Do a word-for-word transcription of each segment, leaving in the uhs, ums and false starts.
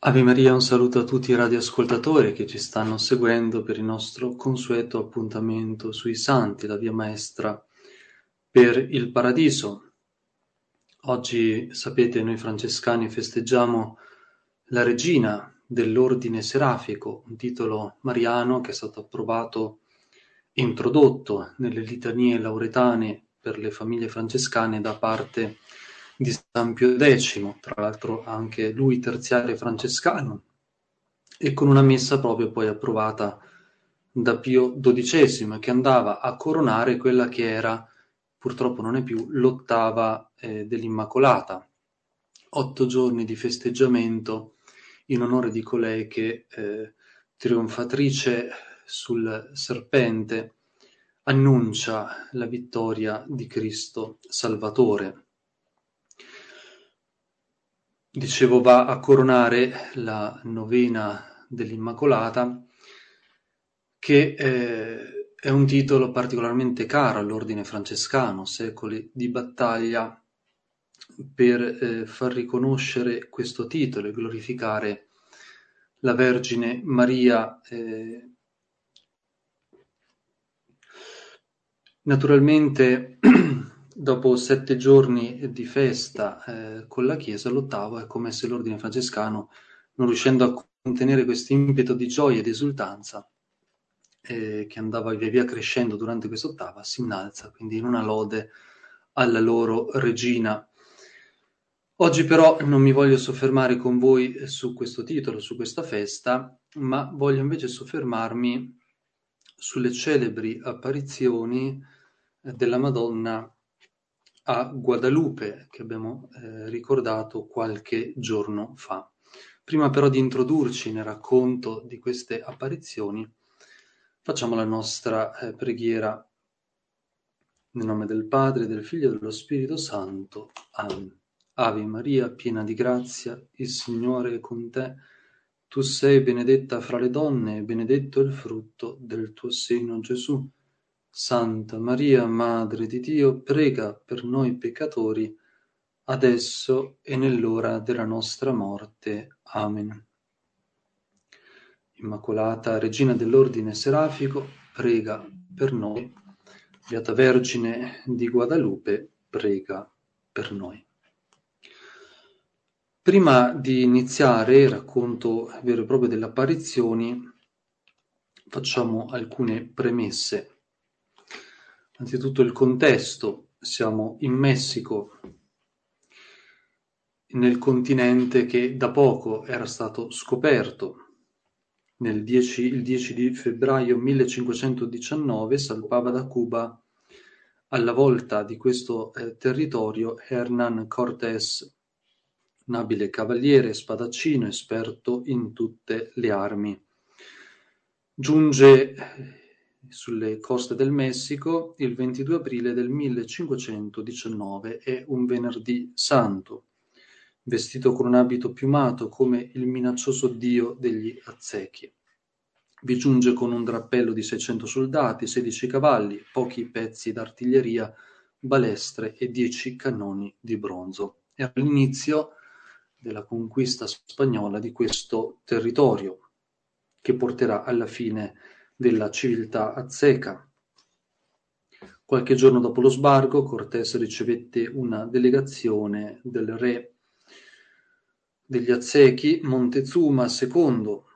Ave Maria, un saluto a tutti i radioascoltatori che ci stanno seguendo per il nostro consueto appuntamento sui Santi, la via maestra per il Paradiso. Oggi, sapete, noi francescani festeggiamo la regina dell'ordine serafico, un titolo mariano che è stato approvato e introdotto nelle litanie lauretane per le famiglie francescane da parte di San Pio X, tra l'altro anche lui terziario francescano, e con una messa proprio poi approvata da Pio dodicesimo, che andava a coronare quella che era, purtroppo non è più, l'ottava eh, dell'Immacolata. Otto giorni di festeggiamento in onore di colei che, eh, trionfatrice sul serpente, annuncia la vittoria di Cristo Salvatore. Dicevo, va a coronare la novena dell'Immacolata, che eh, è un titolo particolarmente caro all'ordine francescano, secoli di battaglia per eh, far riconoscere questo titolo e glorificare la Vergine Maria. Eh, naturalmente dopo sette giorni di festa eh, con la Chiesa, l'ottavo è come se l'ordine francescano, non riuscendo a contenere questo impeto di gioia e di esultanza eh, che andava via via crescendo durante quest'ottava, si innalza quindi in una lode alla loro regina. Oggi però non mi voglio soffermare con voi su questo titolo, su questa festa, ma voglio invece soffermarmi sulle celebri apparizioni della Madonna a Guadalupe, che abbiamo eh, ricordato qualche giorno fa. Prima però di introdurci nel racconto di queste apparizioni, facciamo la nostra eh, preghiera nel nome del Padre, del Figlio e dello Spirito Santo. Amen. Ave Maria, piena di grazia, il Signore è con te. Tu sei benedetta fra le donne e benedetto è il frutto del tuo seno, Gesù. Santa Maria, Madre di Dio, prega per noi peccatori, adesso e nell'ora della nostra morte. Amen. Immacolata Regina dell'Ordine Serafico, prega per noi. Beata Vergine di Guadalupe, prega per noi. Prima di iniziare il racconto vero e proprio delle apparizioni, facciamo alcune premesse. Anzitutto il contesto. Siamo in Messico, nel continente che da poco era stato scoperto. Nel dieci, il dieci di febbraio millecinquecentodiciannove salpava da Cuba alla volta di questo eh, territorio Hernán Cortés, un abile cavaliere spadaccino esperto in tutte le armi. Giunge sulle coste del Messico il ventidue aprile del millecinquecentodiciannove, è un venerdì santo, vestito con un abito piumato come il minaccioso dio degli Aztechi. Vi giunge con un drappello di seicento soldati, sedici cavalli, pochi pezzi d'artiglieria, balestre e dieci cannoni di bronzo. È all'inizio della conquista spagnola di questo territorio, che porterà alla fine della civiltà azteca. Qualche giorno dopo lo sbarco, Cortés ricevette una delegazione del re degli Aztechi, Montezuma secondo.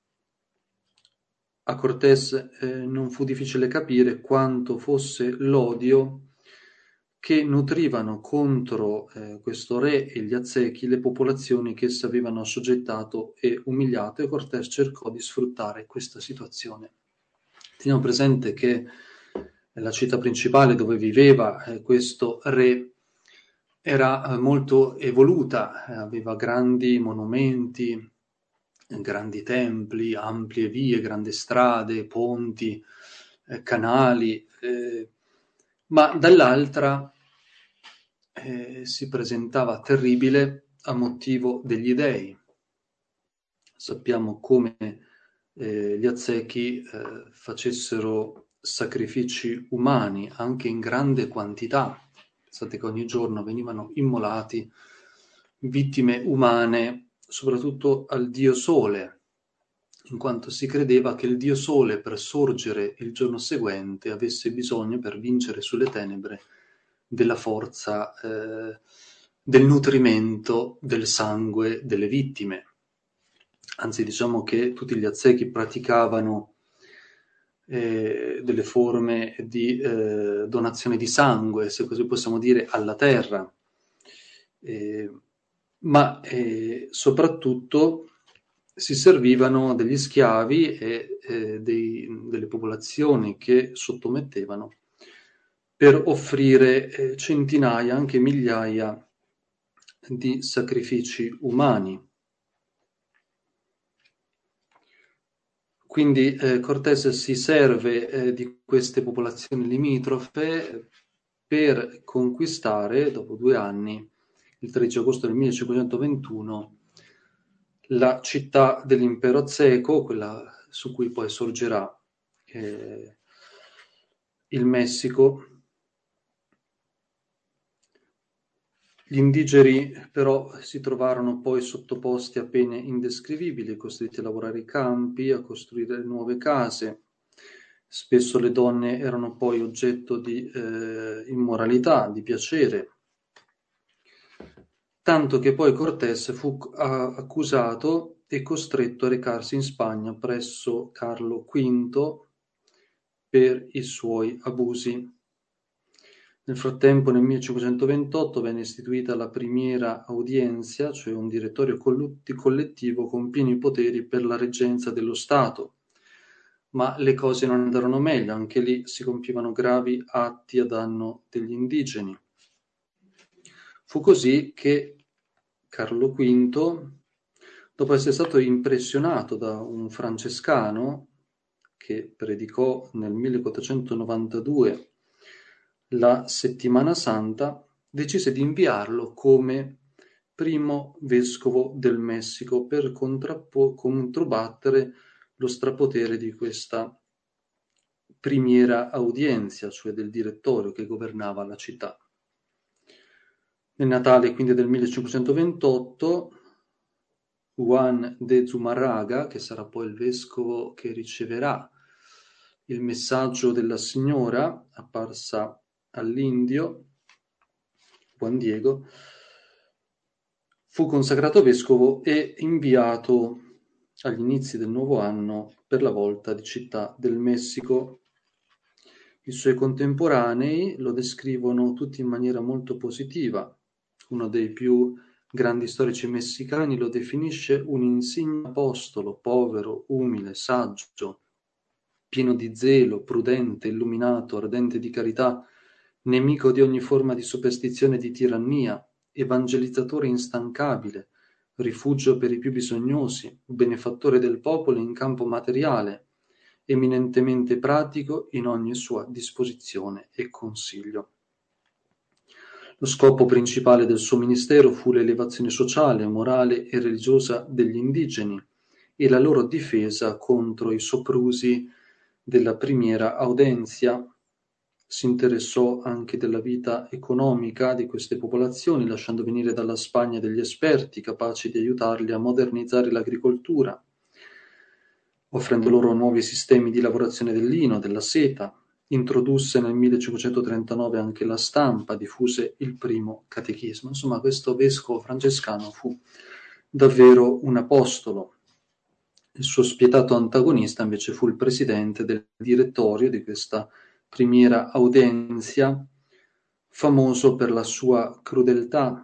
A Cortés eh, non fu difficile capire quanto fosse l'odio che nutrivano contro eh, questo re e gli Aztechi le popolazioni che si avevano assoggettato e umiliato, e Cortés cercò di sfruttare questa situazione. Teniamo presente che la città principale dove viveva eh, questo re era eh, molto evoluta, eh, aveva grandi monumenti, eh, grandi templi, ampie vie, grandi strade, ponti, eh, canali, eh, ma dall'altra eh, si presentava terribile a motivo degli dei. Sappiamo come eh, gli Aztechi eh, facessero sacrifici umani anche in grande quantità. Pensate che ogni giorno venivano immolati vittime umane soprattutto al dio Sole, in quanto si credeva che il dio Sole, per sorgere il giorno seguente, avesse bisogno, per vincere sulle tenebre, della forza eh, del nutrimento del sangue delle vittime. Anzi, diciamo che tutti gli Aztechi praticavano eh, delle forme di eh, donazione di sangue, se così possiamo dire, alla terra, eh, ma eh, soprattutto si servivano degli schiavi e eh, dei, delle popolazioni che sottomettevano per offrire eh, centinaia, anche migliaia di sacrifici umani. Quindi eh, Cortés si serve eh, di queste popolazioni limitrofe per conquistare, dopo due anni, il tredici agosto del millecinquecentoventuno, la città dell'impero azteco, quella su cui poi sorgerà eh, il Messico. Gli indigeni però si trovarono poi sottoposti a pene indescrivibili, costretti a lavorare i campi, a costruire nuove case. Spesso le donne erano poi oggetto di eh, immoralità, di piacere, tanto che poi Cortés fu accusato e costretto a recarsi in Spagna presso Carlo V per i suoi abusi. Nel frattempo, nel millecinquecentoventotto venne istituita la Primera Audiencia, cioè un direttorio collettivo con pieni poteri per la reggenza dello Stato. Ma le cose non andarono meglio, anche lì si compivano gravi atti a danno degli indigeni. Fu così che Carlo V, dopo essere stato impressionato da un francescano che predicò nel millequattrocentonovantadue la Settimana Santa, decise di inviarlo come primo vescovo del Messico per contrappo- controbattere lo strapotere di questa Primera Audiencia, cioè del direttorio che governava la città. Nel Natale quindi del millecinquecentoventotto, Juan de Zumarraga, che sarà poi il vescovo che riceverà il messaggio della Signora apparsa all'indio, Juan Diego, fu consacrato vescovo e inviato agli inizi del nuovo anno per la volta di Città del Messico. I suoi contemporanei lo descrivono tutti in maniera molto positiva. Uno dei più grandi storici messicani lo definisce un insigne apostolo, povero, umile, saggio, pieno di zelo, prudente, illuminato, ardente di carità, nemico di ogni forma di superstizione e di tirannia, evangelizzatore instancabile, rifugio per i più bisognosi, benefattore del popolo in campo materiale, eminentemente pratico in ogni sua disposizione e consiglio. Lo scopo principale del suo ministero fu l'elevazione sociale, morale e religiosa degli indigeni e la loro difesa contro i soprusi della Primera Audiencia. Si interessò anche della vita economica di queste popolazioni, lasciando venire dalla Spagna degli esperti capaci di aiutarli a modernizzare l'agricoltura, offrendo loro nuovi sistemi di lavorazione del lino, della seta. Introdusse nel millecinquecentotrentanove anche la stampa, diffuse il primo catechismo. Insomma, questo vescovo francescano fu davvero un apostolo. Il suo spietato antagonista invece fu il presidente del direttorio di questa Primera Audiencia, famoso per la sua crudeltà.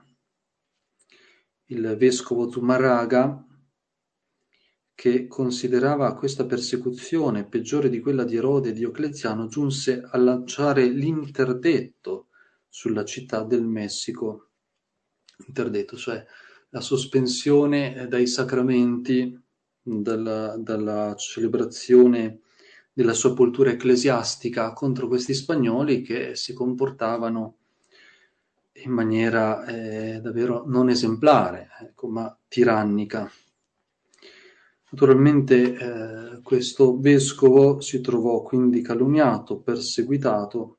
Il vescovo Zumarraga, che considerava questa persecuzione peggiore di quella di Erode e Diocleziano, giunse a lanciare l'interdetto sulla città del Messico. Interdetto, cioè la sospensione dai sacramenti, dalla, dalla celebrazione della sua cultura ecclesiastica contro questi spagnoli che si comportavano in maniera eh, davvero non esemplare, ecco, ma tirannica. Naturalmente eh, questo vescovo si trovò quindi calunniato, perseguitato,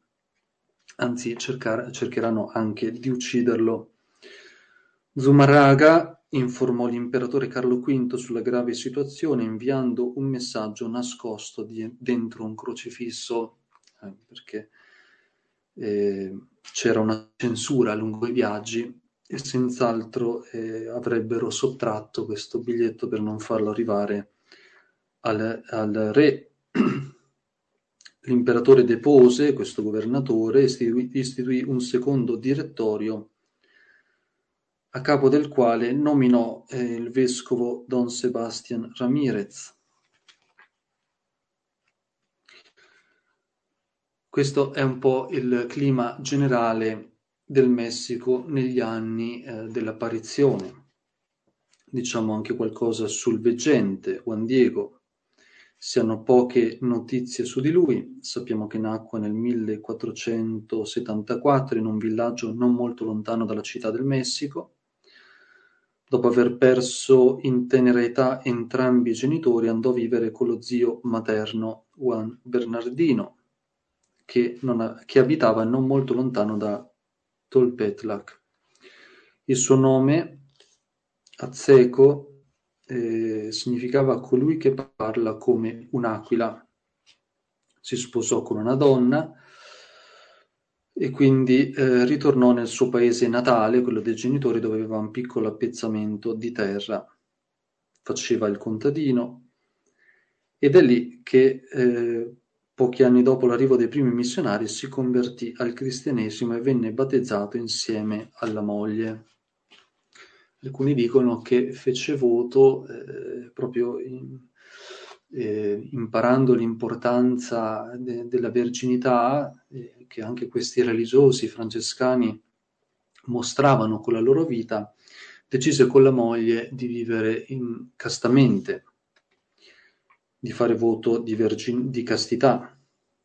anzi cercare, cercheranno anche di ucciderlo. Zumarraga informò l'imperatore Carlo V sulla grave situazione inviando un messaggio nascosto di, dentro un crocifisso, eh, perché eh, c'era una censura lungo i viaggi e senz'altro eh, avrebbero sottratto questo biglietto per non farlo arrivare al, al re. L'imperatore depose questo governatore e istituì, istituì un secondo direttorio a capo del quale nominò eh, il vescovo Don Sebastián Ramírez. Questo è un po' il clima generale del Messico negli anni eh, dell'apparizione. Diciamo anche qualcosa sul veggente, Juan Diego. Si hanno poche notizie su di lui. Sappiamo che nacque nel millequattrocentosettantaquattro in un villaggio non molto lontano dalla Città del Messico. Dopo aver perso in tenera età entrambi i genitori, andò a vivere con lo zio materno Juan Bernardino, che, non ha, che abitava non molto lontano da Tolpetlac. Il suo nome, Azteco, eh, significava colui che parla come un'aquila. Si sposò con una donna e quindi eh, ritornò nel suo paese natale, quello dei genitori, dove aveva un piccolo appezzamento di terra. Faceva il contadino ed è lì che eh, pochi anni dopo l'arrivo dei primi missionari si convertì al cristianesimo e venne battezzato insieme alla moglie. Alcuni dicono che fece voto eh, proprio in, eh, imparando l'importanza de- della verginità, eh, che anche questi religiosi francescani mostravano con la loro vita, decise con la moglie di vivere in castamente, di fare voto di, vergin- di castità.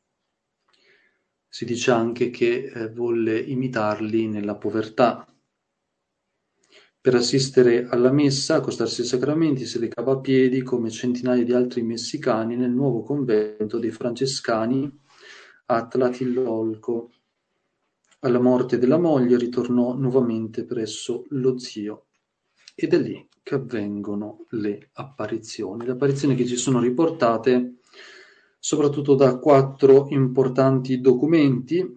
Si dice anche che eh, volle imitarli nella povertà. Per assistere alla messa, accostarsi ai sacramenti, si recava a piedi come centinaia di altri messicani nel nuovo convento dei francescani a Tlatelolco. Alla morte della moglie ritornò nuovamente presso lo zio ed è lì che avvengono le apparizioni. Le apparizioni che ci sono riportate soprattutto da quattro importanti documenti, eh,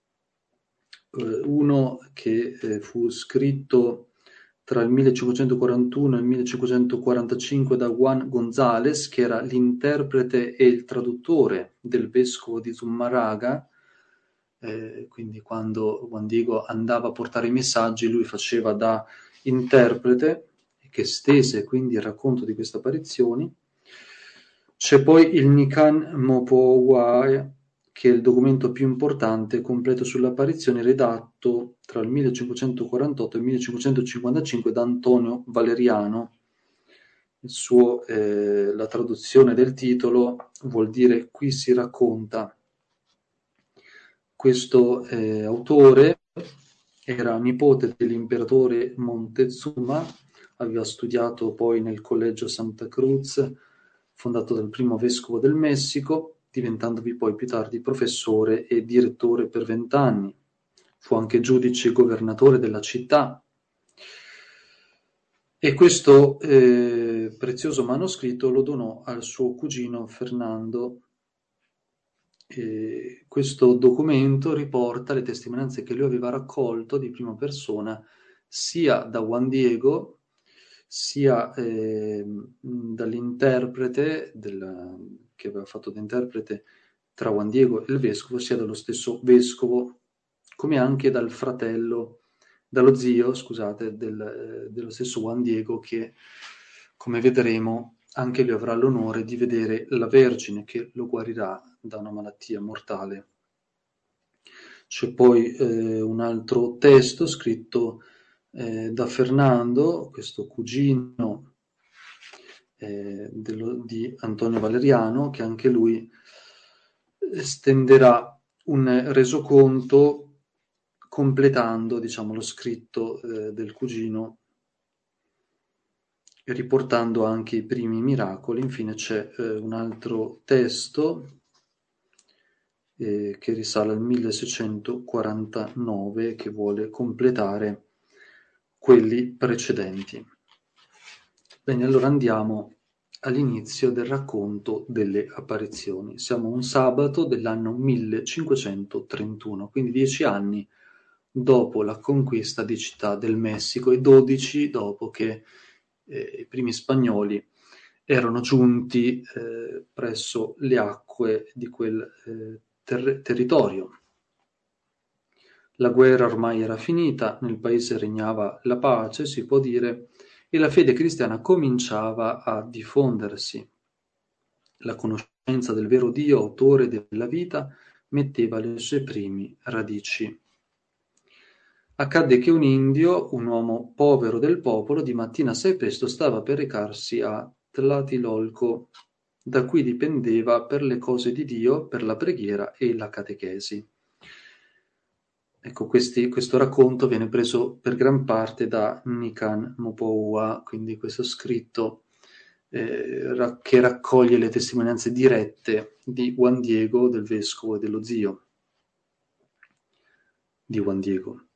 uno che eh, fu scritto tra il millecinquecentoquarantuno e il millecinquecentoquarantacinque da Juan González, che era l'interprete e il traduttore del vescovo di Zumarraga. Eh, quindi quando Juan Diego andava a portare i messaggi, lui faceva da interprete, che stese quindi il racconto di queste apparizioni. C'è poi il Nican Mopohuae, che è il documento più importante e completo sulle apparizioni, redatto tra il millecinquecentoquarantotto e il millecinquecentocinquantacinque da Antonio Valeriano. Il suo, eh, la traduzione del titolo vuol dire "qui si racconta". Questo eh, autore era nipote dell'imperatore Montezuma, aveva studiato poi nel Collegio Santa Cruz, fondato dal primo vescovo del Messico, diventandovi poi più tardi professore e direttore per vent'anni. Fu anche giudice e governatore della città. E questo eh, prezioso manoscritto lo donò al suo cugino Fernando. E questo documento riporta le testimonianze che lui aveva raccolto di prima persona sia da Juan Diego sia eh, dall'interprete del, che aveva fatto da interprete tra Juan Diego e il vescovo, sia dallo stesso vescovo, come anche dal fratello, dallo zio, scusate, del, dello stesso Juan Diego, che, come vedremo, anche lui avrà l'onore di vedere la Vergine che lo guarirà da una malattia mortale. C'è poi eh, un altro testo scritto eh, da Fernando, questo cugino eh, dello, di Antonio Valeriano, che anche lui stenderà un resoconto completando, diciamo, lo scritto eh, del cugino e riportando anche i primi miracoli. Infine c'è eh, un altro testo eh, che risale al milleseicentoquarantanove, che vuole completare quelli precedenti. Bene, allora andiamo all'inizio del racconto delle apparizioni. Siamo un sabato dell'anno millecinquecentotrentuno, quindi dieci anni dopo la conquista di Città del Messico e dodici dopo che eh, i primi spagnoli erano giunti eh, presso le acque di quel eh, ter- territorio. La guerra ormai era finita, nel paese regnava la pace, si può dire, e la fede cristiana cominciava a diffondersi. La conoscenza del vero Dio, autore della vita, metteva le sue prime radici. Accadde che un indio, un uomo povero del popolo, di mattina assai presto stava per recarsi a Tlatelolco, da cui dipendeva per le cose di Dio, per la preghiera e la catechesi. Ecco, questi, questo racconto viene preso per gran parte da Nican Mopoua, quindi questo scritto eh, ra- che raccoglie le testimonianze dirette di Juan Diego, del vescovo e dello zio di Juan Diego.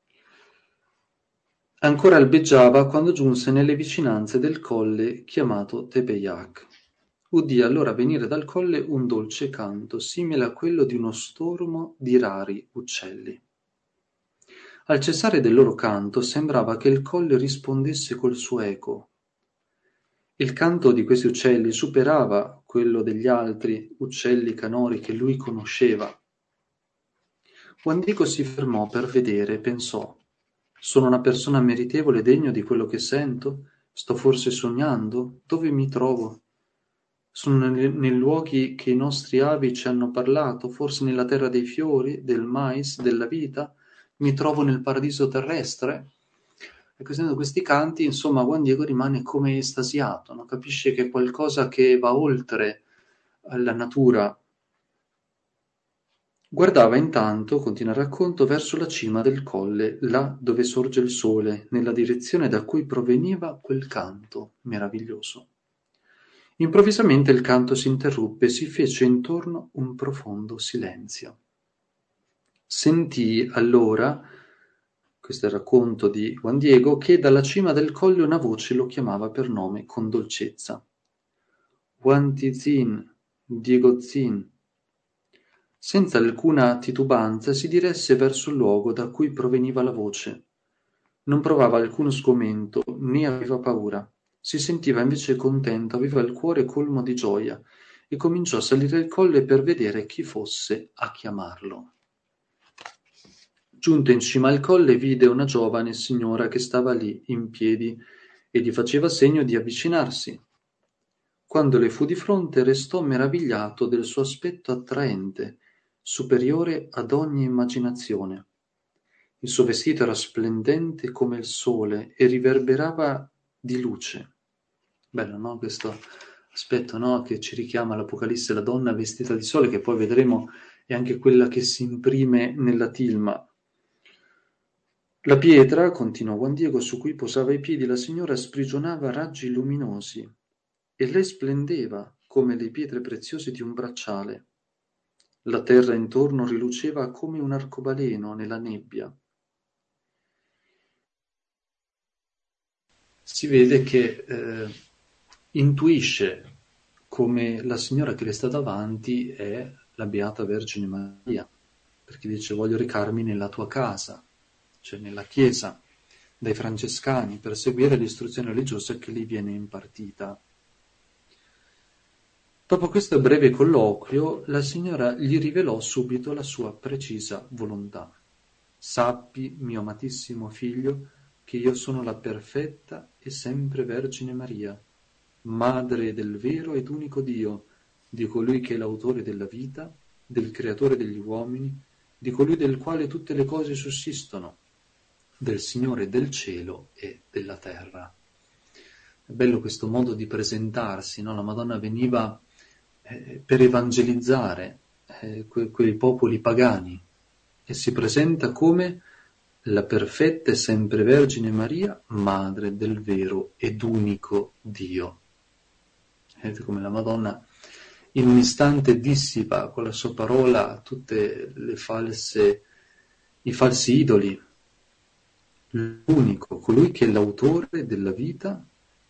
Ancora albeggiava quando giunse nelle vicinanze del colle chiamato Tepeyac. Udì allora venire dal colle un dolce canto, simile a quello di uno stormo di rari uccelli. Al cessare del loro canto sembrava che il colle rispondesse col suo eco. Il canto di questi uccelli superava quello degli altri uccelli canori che lui conosceva. Juan Diego si fermò per vedere e pensò: sono una persona meritevole e degno di quello che sento? Sto forse sognando? Dove mi trovo? Sono nei, nei luoghi che i nostri avi ci hanno parlato, forse nella terra dei fiori, del mais, della vita? Mi trovo nel paradiso terrestre? E sentendo questi canti, insomma, Juan Diego rimane come estasiato, no? Capisce che è qualcosa che va oltre la natura. Guardava intanto, continua il racconto, verso la cima del colle, là dove sorge il sole, nella direzione da cui proveniva quel canto meraviglioso. Improvvisamente il canto si interruppe e si fece intorno un profondo silenzio. Sentì allora, questo è il racconto di Juan Diego, che dalla cima del colle una voce lo chiamava per nome con dolcezza. Juan Tizin, Diego Zin. Senza alcuna titubanza si diresse verso il luogo da cui proveniva la voce. Non provava alcuno sgomento, né aveva paura. Si sentiva invece contento, aveva il cuore colmo di gioia e cominciò a salire il colle per vedere chi fosse a chiamarlo. Giunto in cima al colle vide una giovane signora che stava lì in piedi e gli faceva segno di avvicinarsi. Quando le fu di fronte restò meravigliato del suo aspetto attraente, superiore ad ogni immaginazione. Il suo vestito era splendente come il sole e riverberava di luce. Bello, no? Questo aspetto, no? Che ci richiama all'Apocalisse, la donna vestita di sole, che poi vedremo è anche quella che si imprime nella tilma. La pietra, continuò Juan Diego, su cui posava i piedi la signora, sprigionava raggi luminosi e lei splendeva come le pietre preziose di un bracciale. La terra intorno riluceva come un arcobaleno nella nebbia. Si vede che eh, intuisce come la signora che le sta davanti è la Beata Vergine Maria, perché dice voglio recarmi nella tua casa, cioè nella chiesa dai francescani, per seguire l'istruzione religiosa che gli viene impartita. Dopo questo breve colloquio, la signora gli rivelò subito la sua precisa volontà. Sappi, mio amatissimo figlio, che io sono la perfetta e sempre Vergine Maria, madre del vero ed unico Dio, di colui che è l'autore della vita, del creatore degli uomini, di colui del quale tutte le cose sussistono, del Signore del cielo e della terra. È bello questo modo di presentarsi, no? La Madonna veniva eh, per evangelizzare eh, que- quei popoli pagani e si presenta come la perfetta e sempre Vergine Maria, madre del vero ed unico Dio. Vedete come la Madonna in un istante dissipa con la sua parola tutte le false, i falsi idoli. L'unico, colui che è l'autore della vita,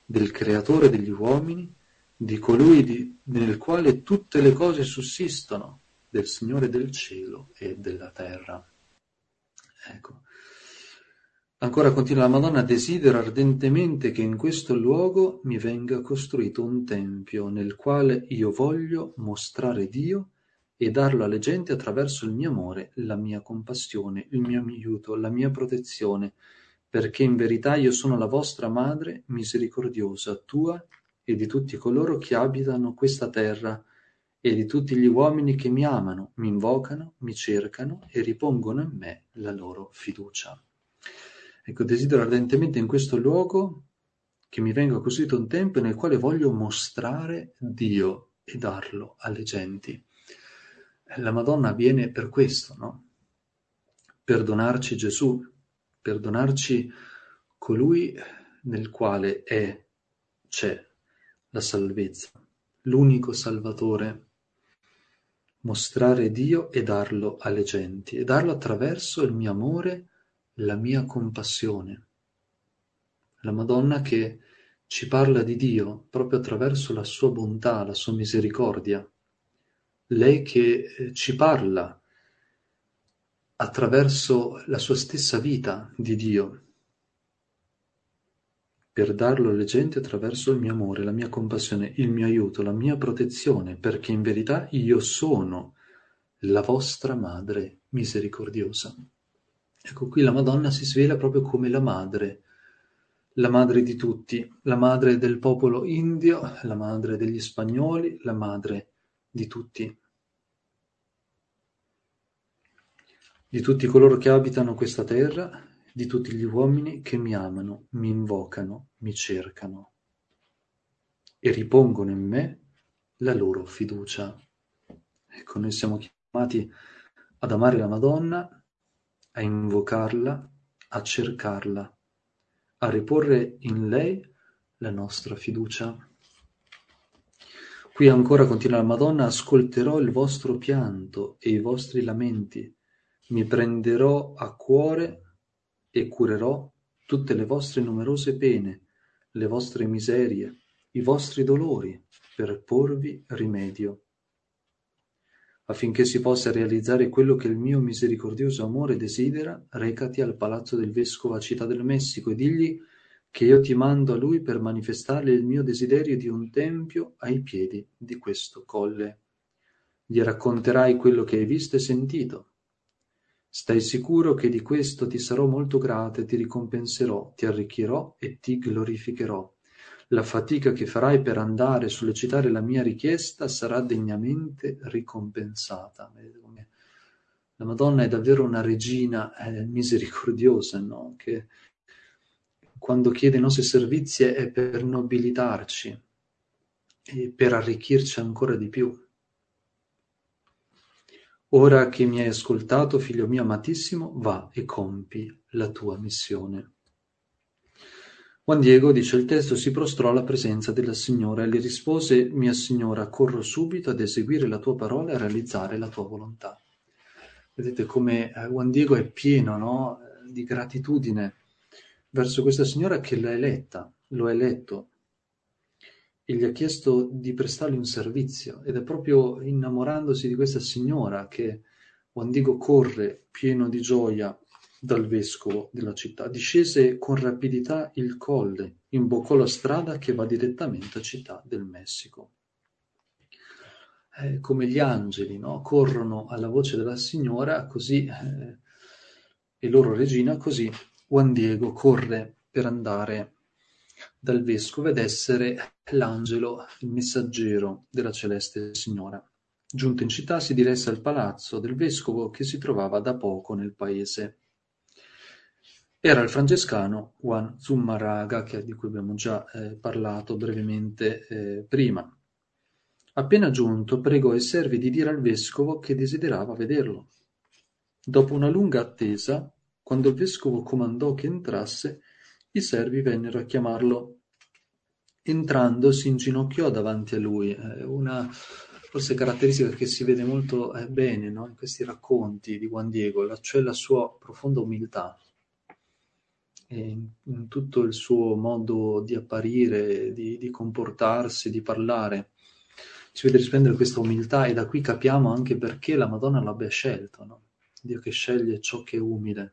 del Creatore degli uomini, di colui di, nel quale tutte le cose sussistono, del Signore del cielo e della terra. Ecco. Ancora continua la Madonna: desidero ardentemente che in questo luogo mi venga costruito un tempio nel quale io voglio mostrare Dio e darlo alle genti attraverso il mio amore, la mia compassione, il mio aiuto, la mia protezione, perché in verità io sono la vostra madre misericordiosa, tua e di tutti coloro che abitano questa terra e di tutti gli uomini che mi amano, mi invocano, mi cercano e ripongono in me la loro fiducia. Ecco, desidero ardentemente in questo luogo che mi venga costruito un tempio nel quale voglio mostrare Dio e darlo alle genti. La Madonna viene per questo, no? Per donarci Gesù, per donarci colui nel quale è, c'è la salvezza, l'unico Salvatore. Mostrare Dio e darlo alle genti, e darlo attraverso il mio amore, la mia compassione. La Madonna che ci parla di Dio proprio attraverso la sua bontà, la sua misericordia. Lei che ci parla attraverso la sua stessa vita di Dio, per darlo alle genti attraverso il mio amore, la mia compassione, il mio aiuto, la mia protezione, perché in verità io sono la vostra madre misericordiosa. Ecco, qui la Madonna si svela proprio come la madre, la madre di tutti, la madre del popolo indio, la madre degli spagnoli, la madre di tutti. Di tutti coloro che abitano questa terra, di tutti gli uomini che mi amano, mi invocano, mi cercano e ripongono in me la loro fiducia. Ecco, noi siamo chiamati ad amare la Madonna, a invocarla, a cercarla, a riporre in lei la nostra fiducia. Qui ancora continua la Madonna: ascolterò il vostro pianto e i vostri lamenti, mi prenderò a cuore e curerò tutte le vostre numerose pene, le vostre miserie, i vostri dolori, per porvi rimedio. Affinché si possa realizzare quello che il mio misericordioso amore desidera, recati al palazzo del vescovo a Città del Messico e digli che io ti mando a lui per manifestargli il mio desiderio di un tempio ai piedi di questo colle. Gli racconterai quello che hai visto e sentito. Stai sicuro che di questo ti sarò molto grata e ti ricompenserò, ti arricchirò e ti glorificherò. La fatica che farai per andare a sollecitare la mia richiesta sarà degnamente ricompensata. La Madonna è davvero una regina eh, misericordiosa, no? Che quando chiede i nostri servizi è per nobilitarci e per arricchirci ancora di più. Ora che mi hai ascoltato, figlio mio amatissimo, va e compi la tua missione. Juan Diego, dice il testo, si prostrò alla presenza della Signora e le rispose: mia Signora, corro subito ad eseguire la tua parola e a realizzare la tua volontà. Vedete come Juan Diego è pieno, no, di gratitudine verso questa Signora che l'ha eletta, lo ha eletto e gli ha chiesto di prestargli un servizio, ed è proprio innamorandosi di questa Signora che Juan Diego corre pieno di gioia dal vescovo della città, discese con rapidità il colle, imboccò la strada che va direttamente a Città del Messico. Eh, come gli angeli, no? Corrono alla voce della Signora, così eh, e loro regina, così Juan Diego corre per andare dal vescovo ed essere l'angelo, il messaggero della celeste Signora. Giunto in città si diresse al palazzo del vescovo che si trovava da poco nel paese. Era il francescano Juan Zumarraga, che, di cui abbiamo già eh, parlato brevemente eh, prima. Appena giunto, pregò i servi di dire al vescovo che desiderava vederlo. Dopo una lunga attesa, quando il vescovo comandò che entrasse, i servi vennero a chiamarlo. Entrando si inginocchiò davanti a lui, eh, una forse caratteristica che si vede molto eh, bene, no? In questi racconti di Juan Diego, la, cioè la sua profonda umiltà. e in, in tutto il suo modo di apparire, di, di comportarsi, di parlare. Ci vede risplendere questa umiltà e da qui capiamo anche perché la Madonna l'abbia scelto, no? Dio che sceglie ciò che è umile.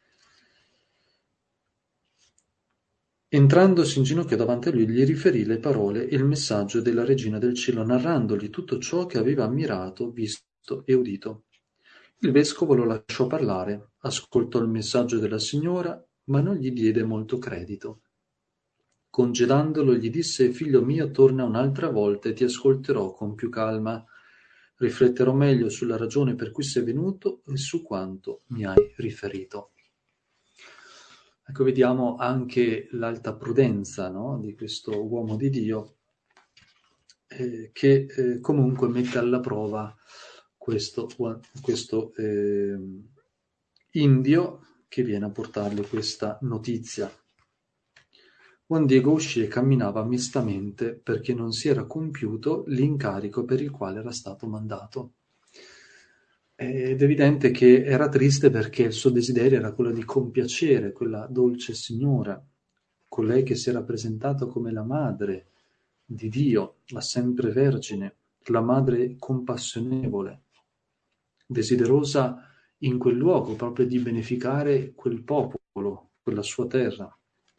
Entrandosi in ginocchio davanti a lui, gli riferì le parole e il messaggio della Regina del Cielo, narrandogli tutto ciò che aveva ammirato, visto e udito. Il vescovo lo lasciò parlare, ascoltò il messaggio della signora, ma non gli diede molto credito. Congedandolo, gli disse: «Figlio mio, torna un'altra volta e ti ascolterò con più calma. Rifletterò meglio sulla ragione per cui sei venuto e su quanto mi hai riferito». Ecco, vediamo anche l'alta prudenza, no, di questo uomo di Dio, eh, che eh, comunque mette alla prova questo, questo eh, indio che viene a portargli questa notizia. Juan Diego uscì e camminava mestamente perché non si era compiuto l'incarico per il quale era stato mandato. Ed è evidente che era triste perché il suo desiderio era quello di compiacere quella dolce signora, colei che si era presentata come la madre di Dio, la sempre vergine, la madre compassionevole, desiderosa in quel luogo proprio di beneficare quel popolo, quella sua terra.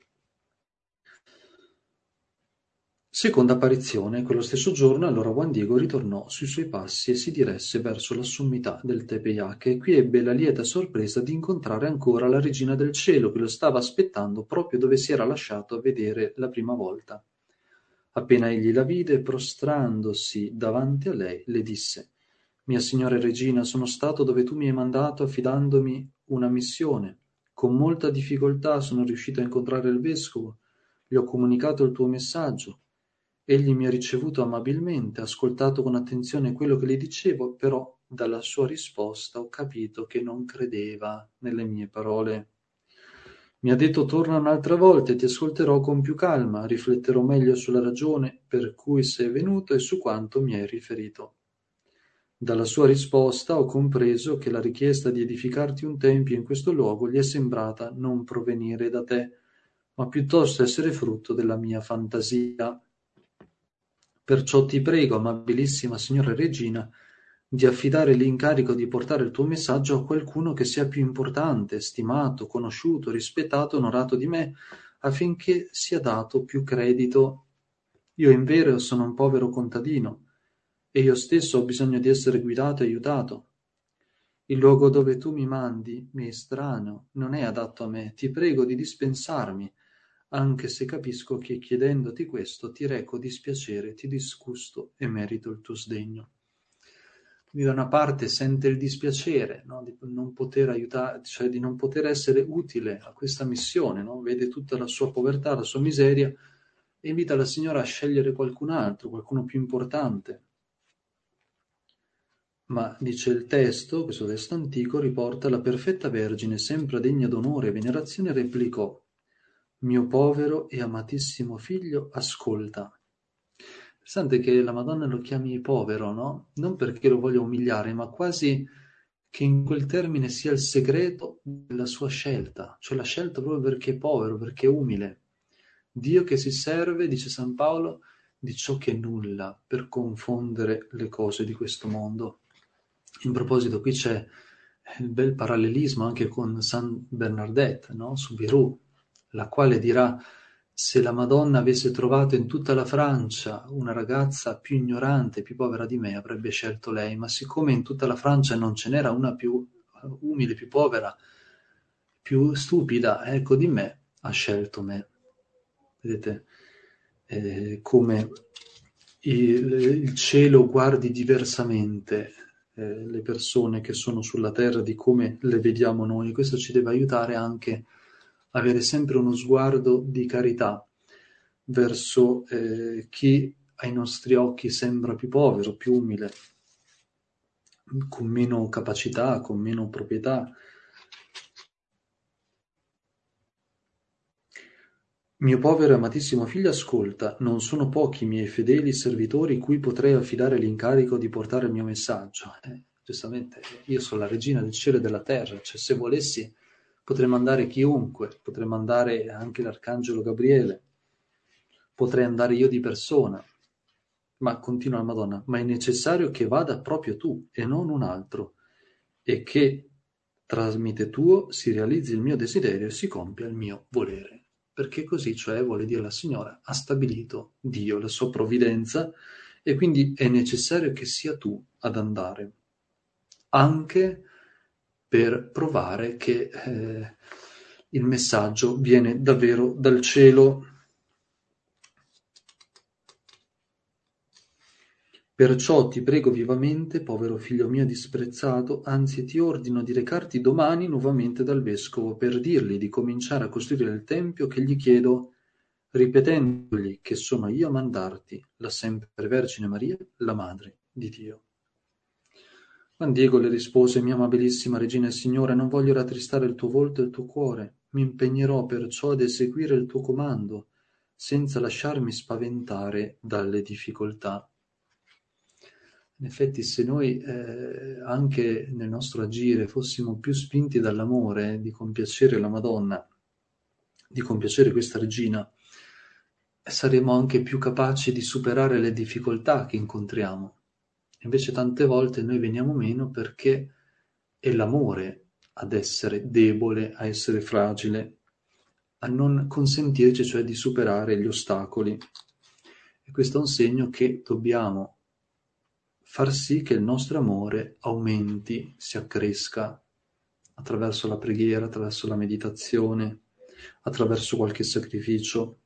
Seconda apparizione, quello stesso giorno, allora Juan Diego ritornò sui suoi passi e si diresse verso la sommità del Tepeyac, e qui ebbe la lieta sorpresa di incontrare ancora la Regina del Cielo, che lo stava aspettando proprio dove si era lasciato vedere la prima volta. Appena egli la vide, prostrandosi davanti a lei, le disse: «Mia signora Regina, sono stato dove tu mi hai mandato affidandomi una missione. Con molta difficoltà sono riuscito a incontrare il vescovo, gli ho comunicato il tuo messaggio. Egli mi ha ricevuto amabilmente, ha ascoltato con attenzione quello che gli dicevo, però dalla sua risposta ho capito che non credeva nelle mie parole. Mi ha detto: torna un'altra volta e ti ascolterò con più calma, rifletterò meglio sulla ragione per cui sei venuto e su quanto mi hai riferito. Dalla sua risposta ho compreso che la richiesta di edificarti un tempio in questo luogo gli è sembrata non provenire da te, ma piuttosto essere frutto della mia fantasia. Perciò ti prego, amabilissima signora Regina, di affidare l'incarico di portare il tuo messaggio a qualcuno che sia più importante, stimato, conosciuto, rispettato, onorato di me, affinché sia dato più credito. Io invero sono un povero contadino e io stesso ho bisogno di essere guidato e aiutato. Il luogo dove tu mi mandi mi è estraneo, non è adatto a me. Ti prego di dispensarmi, anche se capisco che chiedendoti questo ti reco dispiacere, ti disgusto e merito il tuo sdegno». Quindi da una parte sente il dispiacere, no, di non poter aiutare, cioè di non poter essere utile a questa missione, no? Vede tutta la sua povertà, la sua miseria e invita la signora a scegliere qualcun altro, qualcuno più importante. Ma, dice il testo, questo testo antico, riporta: la perfetta Vergine, sempre degna d'onore e venerazione, replicò: «Mio povero e amatissimo figlio, ascolta». Interessante che la Madonna lo chiami povero, no? Non perché lo voglia umiliare, ma quasi che in quel termine sia il segreto della sua scelta, cioè la scelta proprio perché è povero, perché è umile. Dio che si serve, dice San Paolo, di ciò che è nulla per confondere le cose di questo mondo. In proposito, qui c'è il bel parallelismo anche con San Bernardette, no? Su Bérou, la quale dirà: se la Madonna avesse trovato in tutta la Francia una ragazza più ignorante, più povera di me, avrebbe scelto lei, ma siccome in tutta la Francia non ce n'era una più umile, più povera, più stupida, ecco, di me, ha scelto me. Vedete eh, come il, il cielo guardi diversamente eh, le persone che sono sulla terra di come le vediamo noi. Questo ci deve aiutare anche a avere sempre uno sguardo di carità verso eh, chi ai nostri occhi sembra più povero, più umile, con meno capacità, con meno proprietà. Mio povero e amatissimo figlio, ascolta, non sono pochi i miei fedeli servitori cui potrei affidare l'incarico di portare il mio messaggio. Eh, giustamente, io sono la regina del cielo e della terra, cioè se volessi potrei mandare chiunque, potrei mandare anche l'Arcangelo Gabriele, potrei andare io di persona, ma continua la Madonna, ma è necessario che vada proprio tu e non un altro, e che tramite tuo si realizzi il mio desiderio e si compia il mio volere. Perché così, cioè, vuole dire la Signora, ha stabilito Dio, la sua provvidenza, e quindi è necessario che sia tu ad andare, anche per provare che eh, il messaggio viene davvero dal cielo. Perciò ti prego vivamente, povero figlio mio disprezzato, anzi ti ordino di recarti domani nuovamente dal vescovo per dirgli di cominciare a costruire il tempio che gli chiedo, ripetendogli che sono io a mandarti, la sempre Vergine Maria, la Madre di Dio. Juan Diego le rispose, mia amabilissima Regina e Signora, non voglio rattristare il tuo volto e il tuo cuore, mi impegnerò perciò ad eseguire il tuo comando, senza lasciarmi spaventare dalle difficoltà. In effetti, se noi eh, anche nel nostro agire fossimo più spinti dall'amore di compiacere la Madonna, di compiacere questa regina, saremo anche più capaci di superare le difficoltà che incontriamo. Invece tante volte noi veniamo meno perché è l'amore ad essere debole, a essere fragile, a non consentirci cioè di superare gli ostacoli. E questo è un segno che dobbiamo far sì che il nostro amore aumenti, si accresca attraverso la preghiera, attraverso la meditazione, attraverso qualche sacrificio.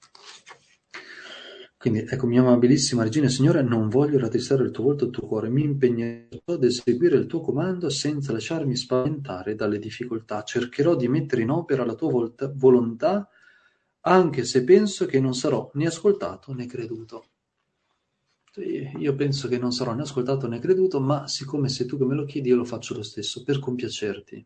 Quindi, ecco, mia amabilissima Regina e Signore, non voglio rattristare il tuo volto e il tuo cuore, mi impegnerò ad eseguire il tuo comando senza lasciarmi spaventare dalle difficoltà. Cercherò di mettere in opera la tua volta, volontà, anche se penso che non sarò né ascoltato né creduto. Io penso che non sarò né ascoltato né creduto, ma siccome sei tu che me lo chiedi, io lo faccio lo stesso, per compiacerti.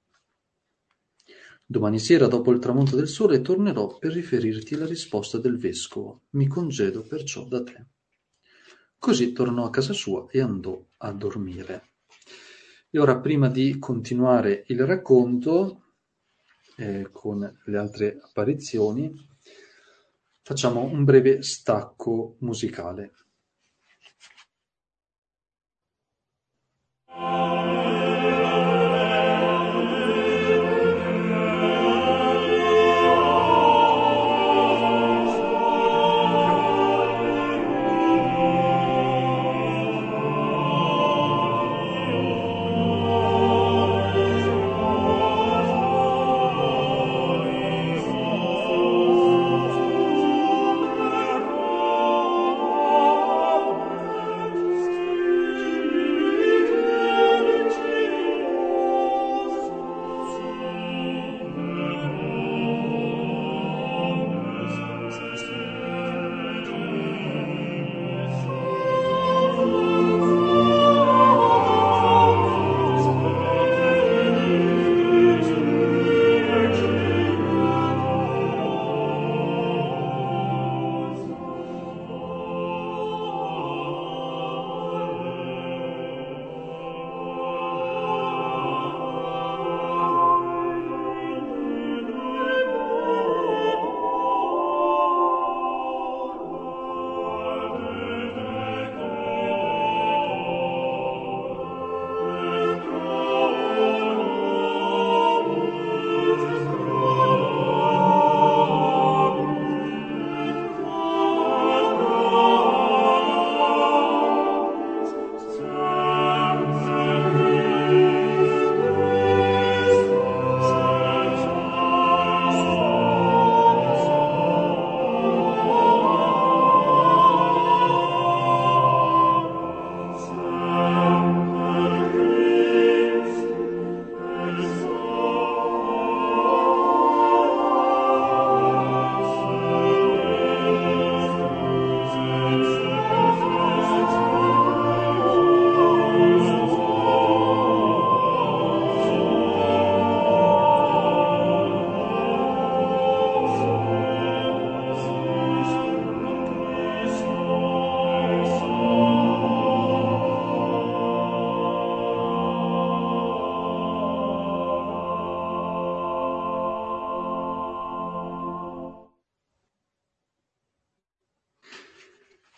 Domani sera, dopo il tramonto del sole, tornerò per riferirti la risposta del vescovo. Mi congedo perciò da te. Così tornò a casa sua e andò a dormire. E ora, prima di continuare il racconto eh, con le altre apparizioni, facciamo un breve stacco musicale.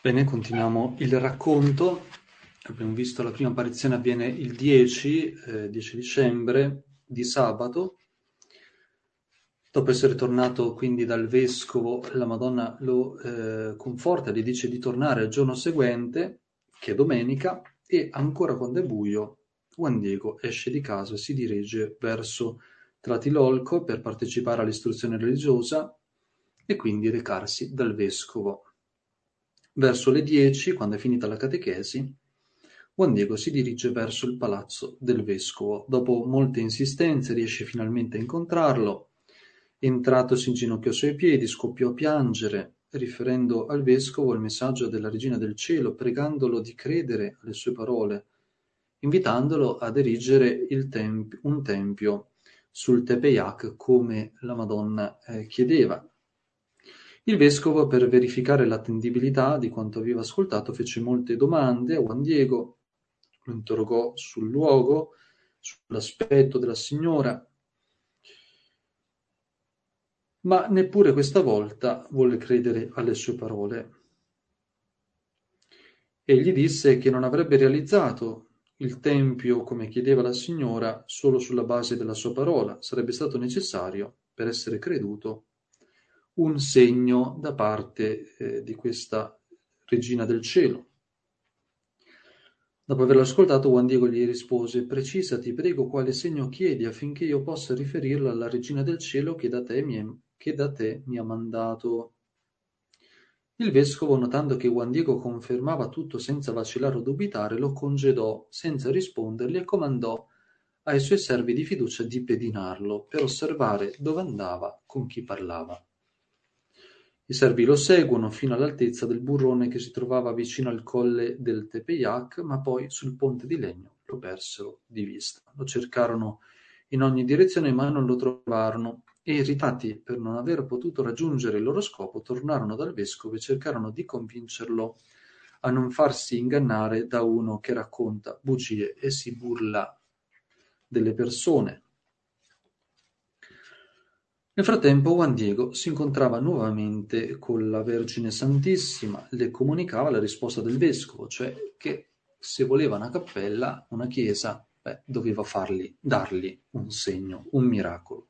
Bene, continuiamo il racconto. Abbiamo visto la prima apparizione avviene il dieci, eh, dieci dicembre, di sabato. Dopo essere tornato quindi dal vescovo, la Madonna lo eh, conforta, gli dice di tornare il giorno seguente, che è domenica, e ancora quando è buio, Juan Diego esce di casa e si dirige verso Tlatelolco per partecipare all'istruzione religiosa e quindi recarsi dal vescovo. Verso le dieci, quando è finita la catechesi, Juan Diego si dirige verso il palazzo del vescovo. Dopo molte insistenze riesce finalmente a incontrarlo. Entratosi in ginocchio ai suoi piedi, scoppiò a piangere, riferendo al vescovo il messaggio della Regina del Cielo, pregandolo di credere alle sue parole, invitandolo ad erigere il temp- un tempio sul Tepeyac come la Madonna eh, chiedeva. Il vescovo, per verificare l'attendibilità di quanto aveva ascoltato, fece molte domande a Juan Diego, lo interrogò sul luogo, sull'aspetto della signora, ma neppure questa volta volle credere alle sue parole. Egli disse che non avrebbe realizzato il tempio come chiedeva la signora solo sulla base della sua parola, sarebbe stato necessario, per essere creduto, un segno da parte eh, di questa Regina del Cielo. Dopo averlo ascoltato, Juan Diego gli rispose: «Precisati, prego, quale segno chiedi affinché io possa riferirlo alla Regina del Cielo che da te mi, è, che da te mi ha mandato». Il vescovo, notando che Juan Diego confermava tutto senza vacillare o dubitare, lo congedò senza rispondergli e comandò ai suoi servi di fiducia di pedinarlo per osservare dove andava, con chi parlava. I servi lo seguono fino all'altezza del burrone che si trovava vicino al colle del Tepeyac, ma poi sul ponte di legno lo persero di vista. Lo cercarono in ogni direzione, ma non lo trovarono, e irritati per non aver potuto raggiungere il loro scopo, tornarono dal vescovo e cercarono di convincerlo a non farsi ingannare da uno che racconta bugie e si burla delle persone. Nel frattempo Juan Diego si incontrava nuovamente con la Vergine Santissima, le comunicava la risposta del vescovo, cioè che se voleva una cappella, una chiesa, beh, doveva fargli, dargli un segno, un miracolo.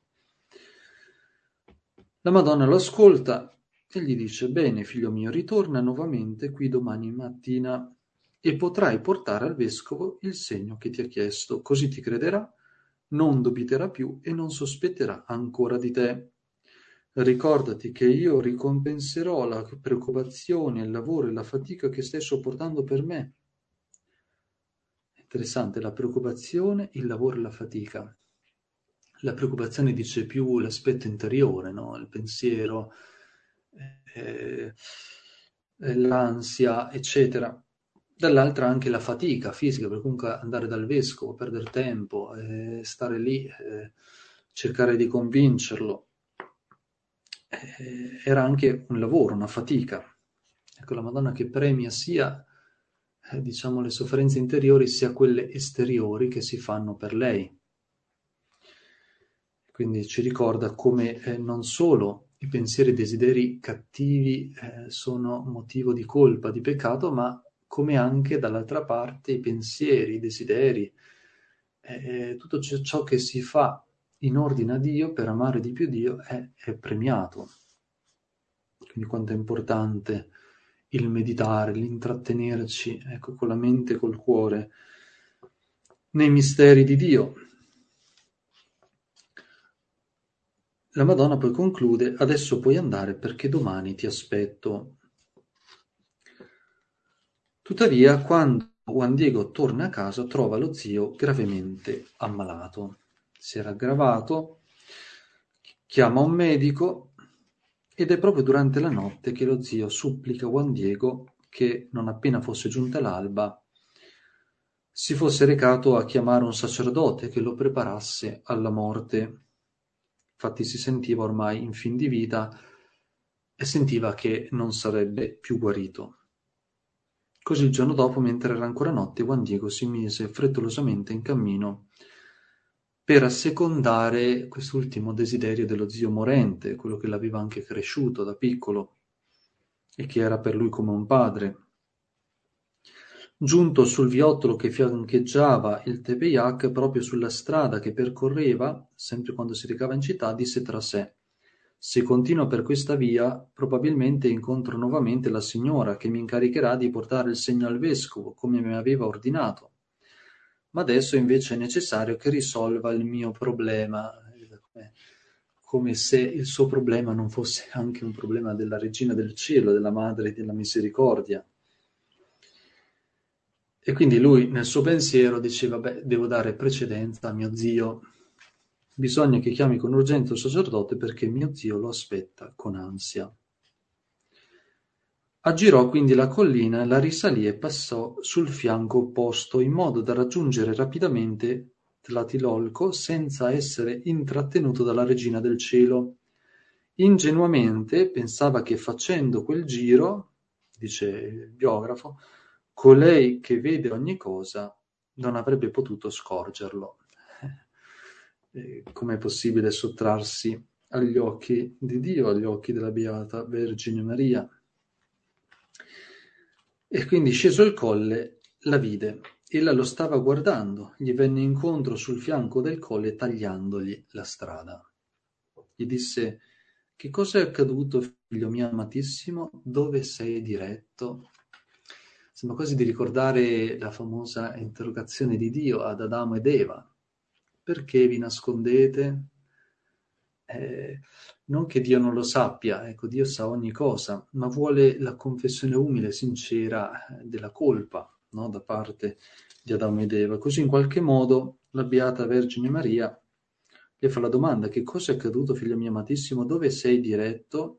La Madonna lo ascolta e gli dice: «Bene, figlio mio, ritorna nuovamente qui domani mattina e potrai portare al vescovo il segno che ti ha chiesto, così ti crederà, non dubiterà più e non sospetterà ancora di te. Ricordati che io ricompenserò la preoccupazione, il lavoro e la fatica che stai sopportando per me». Interessante, la preoccupazione, il lavoro e la fatica. La preoccupazione dice più l'aspetto interiore, no? Il pensiero, eh, eh, l'ansia, eccetera. Dall'altra anche la fatica fisica, per comunque andare dal vescovo, perdere tempo, eh, stare lì, eh, cercare di convincerlo. Eh, era anche un lavoro, una fatica. Ecco, la Madonna che premia sia, eh, diciamo, le sofferenze interiori, sia quelle esteriori che si fanno per lei. Quindi ci ricorda come eh, non solo i pensieri e i desideri cattivi eh, sono motivo di colpa, di peccato, ma come anche dall'altra parte i pensieri, i desideri, eh, tutto ciò che si fa in ordine a Dio per amare di più Dio è, è premiato. Quindi quanto è importante il meditare, l'intrattenerci, ecco, con la mente e col cuore nei misteri di Dio. La Madonna poi conclude: «Adesso puoi andare perché domani ti aspetto». Tuttavia, quando Juan Diego torna a casa, trova lo zio gravemente ammalato. Si era aggravato, chiama un medico ed è proprio durante la notte che lo zio supplica Juan Diego che, non appena fosse giunta l'alba, si fosse recato a chiamare un sacerdote che lo preparasse alla morte. Infatti si sentiva ormai in fin di vita e sentiva che non sarebbe più guarito. Così il giorno dopo, mentre era ancora notte, Juan Diego si mise frettolosamente in cammino per assecondare quest'ultimo desiderio dello zio morente, quello che l'aveva anche cresciuto da piccolo e che era per lui come un padre. Giunto sul viottolo che fiancheggiava il Tepeyac, proprio sulla strada che percorreva, sempre quando si recava in città, disse tra sé: se continuo per questa via, probabilmente incontro nuovamente la signora che mi incaricherà di portare il segno al vescovo, come mi aveva ordinato. Ma adesso invece è necessario che risolva il mio problema, come se il suo problema non fosse anche un problema della Regina del Cielo, della Madre della Misericordia. E quindi lui nel suo pensiero diceva: beh, devo dare precedenza a mio zio, bisogna che chiami con urgenza il sacerdote perché mio zio lo aspetta con ansia. Aggirò quindi la collina, la risalì e passò sul fianco opposto, in modo da raggiungere rapidamente Tlatilolco senza essere intrattenuto dalla Regina del Cielo. Ingenuamente pensava che facendo quel giro, dice il biografo, colei che vede ogni cosa non avrebbe potuto scorgerlo. Eh, com'è possibile sottrarsi agli occhi di Dio, agli occhi della Beata Vergine Maria? E quindi sceso il colle la vide. Ella lo stava guardando, gli venne incontro sul fianco del colle tagliandogli la strada. Gli disse: che cosa è accaduto, figlio mio amatissimo? Dove sei diretto? Sembra quasi di ricordare la famosa interrogazione di Dio ad Adamo ed Eva. Perché vi nascondete? Eh, non che Dio non lo sappia, ecco, Dio sa ogni cosa, ma vuole la confessione umile e sincera della colpa, no? Da parte di Adamo ed Eva. Così in qualche modo la Beata Vergine Maria gli fa la domanda: che cosa è accaduto, figlio mio amatissimo? Dove sei diretto?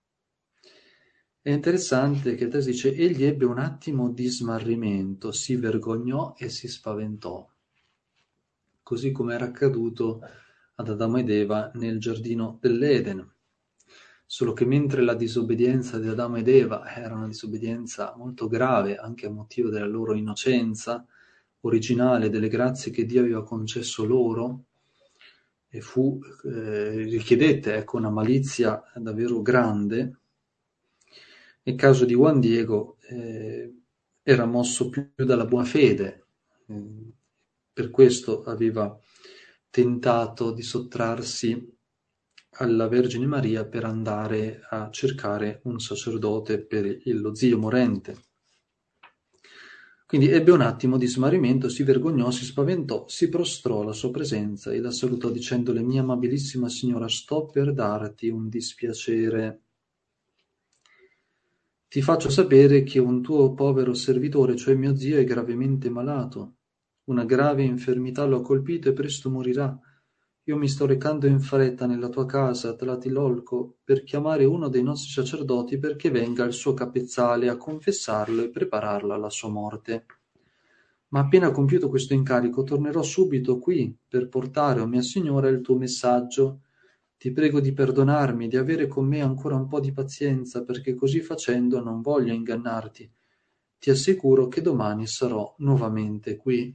È interessante che il testo dice: egli ebbe un attimo di smarrimento, si vergognò e si spaventò, così come era accaduto ad Adamo ed Eva nel giardino dell'Eden. Solo che mentre la disobbedienza di Adamo ed Eva era una disobbedienza molto grave, anche a motivo della loro innocenza originale, delle grazie che Dio aveva concesso loro, e fu, eh, richiedette ecco, una malizia davvero grande, nel caso di Juan Diego eh, era mosso più dalla buona fede, eh, per questo aveva tentato di sottrarsi alla Vergine Maria per andare a cercare un sacerdote per il, lo zio morente. Quindi ebbe un attimo di smarrimento, si vergognò, si spaventò, si prostrò alla sua presenza e la salutò dicendole: mia amabilissima signora, sto per darti un dispiacere. Ti faccio sapere che un tuo povero servitore, cioè mio zio, è gravemente malato. Una grave infermità lo ha colpito e presto morirà. Io mi sto recando in fretta nella tua casa, a Tlatilolco, per chiamare uno dei nostri sacerdoti perché venga al suo capezzale a confessarlo e prepararlo alla sua morte. Ma appena compiuto questo incarico, tornerò subito qui per portare, o mia signora, il tuo messaggio. Ti prego di perdonarmi, di avere con me ancora un po' di pazienza, perché così facendo non voglio ingannarti. Ti assicuro che domani sarò nuovamente qui.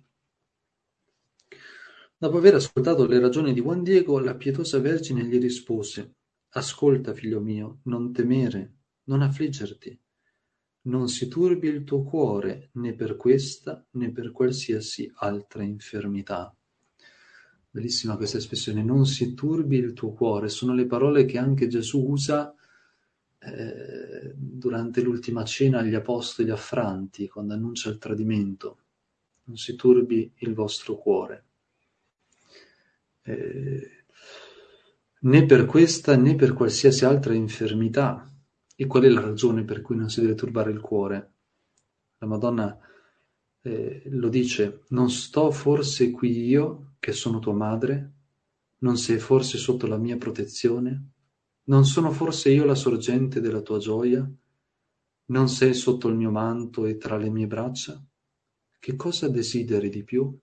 Dopo aver ascoltato le ragioni di Juan Diego, la pietosa Vergine gli rispose: ascolta, figlio mio, non temere, non affliggerti. Non si turbi il tuo cuore né per questa né per qualsiasi altra infermità. Bellissima questa espressione, non si turbi il tuo cuore. Sono le parole che anche Gesù usa eh, durante l'ultima cena agli apostoli affranti, quando annuncia il tradimento. Non si turbi il vostro cuore. Eh, né per questa né per qualsiasi altra infermità. E qual è la ragione per cui non si deve turbare il cuore? La Madonna eh, lo dice: non sto forse qui io, che sono tua madre? Non sei forse sotto la mia protezione? Non sono forse io la sorgente della tua gioia? Non sei sotto il mio manto e tra le mie braccia? Che cosa desideri di più?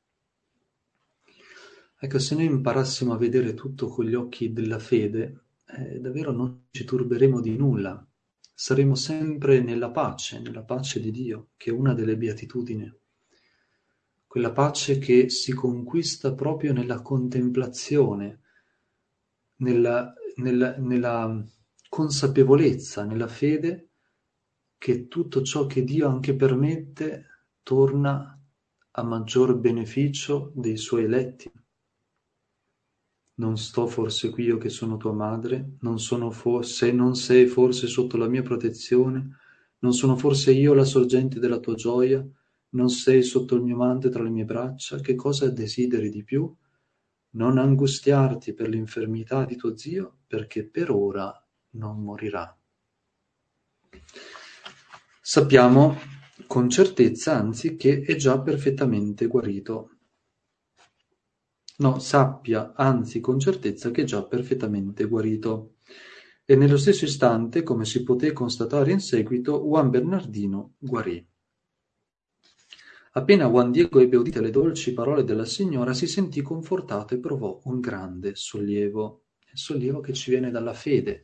Ecco, se noi imparassimo a vedere tutto con gli occhi della fede, eh, davvero non ci turberemo di nulla. Saremo sempre nella pace, nella pace di Dio, che è una delle beatitudini. Quella pace che si conquista proprio nella contemplazione, nella, nella, nella consapevolezza, nella fede che tutto ciò che Dio anche permette torna a maggior beneficio dei suoi eletti. Non sto forse qui io che sono tua madre? Non sono forse, non sei forse sotto la mia protezione? Non sono forse io la sorgente della tua gioia? Non sei sotto il mio manto tra le mie braccia? Che cosa desideri di più? Non angustiarti per l'infermità di tuo zio, perché per ora non morirà. Sappiamo con certezza, anzi, che è già perfettamente guarito. No, sappia, anzi, con certezza che è già perfettamente guarito. E nello stesso istante, come si poté constatare in seguito, Juan Bernardino guarì. Appena Juan Diego ebbe udite le dolci parole della signora, si sentì confortato e provò un grande sollievo, il sollievo che ci viene dalla fede.